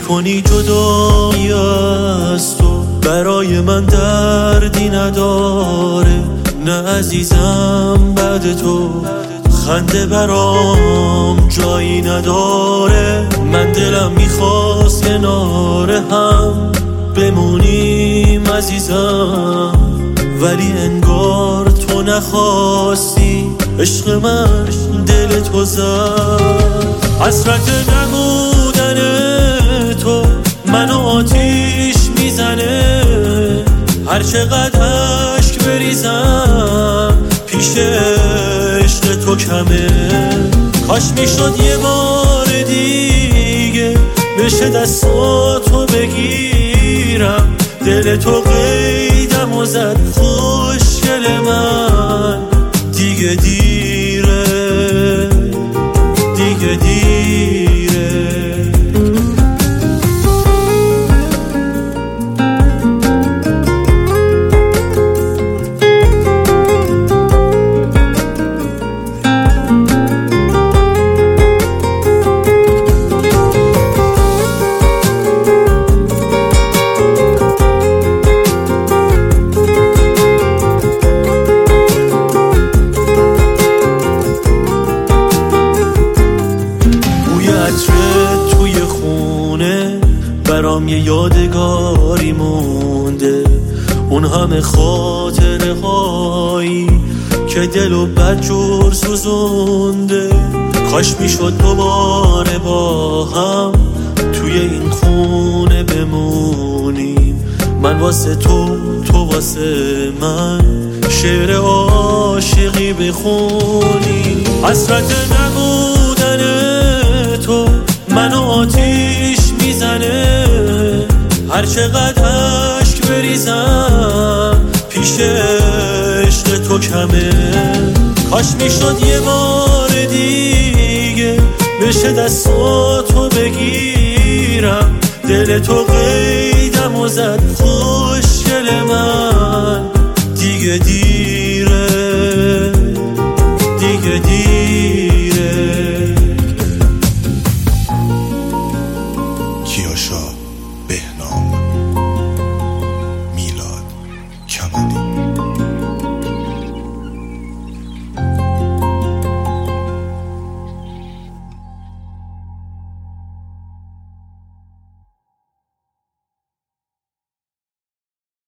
کنی جدایی از تو برای من دردی نداره، نه عزیزم بعد تو خنده برام جایی نداره. من دلم میخواست کنار هم بمونیم عزیزم، ولی انگار تو نخواستی، عشق من دل تو زد. حسرت نبودن تو منو آتیش میزنه، هر چقدر اشک بریزم پیش عشق تو کمه. کاش میشد یه بار دیگه بشه دستاتو بگیرم، دل تو قیدم و زد خوشگل من. دیگه دیره، دیگه دیره. توی خونه برام یه یادگاری مونده، اون همه خاطره هایی که دلو بدجور سوزونده. کاش میشد دوباره با هم توی این خونه بمونیم، من واسه تو، تو واسه من شعر عاشقی بخونیم. حسرت نبودن تو منو آتیش میزنه، هر چقدر اشک بریزم پیش عشق تو کمه. کاش میشد یه بار دیگه بشه دستاتو بگیرم، دل تو قیدم و زد خوشگل من. دیگه دیره، دیگه دیره. کیاشا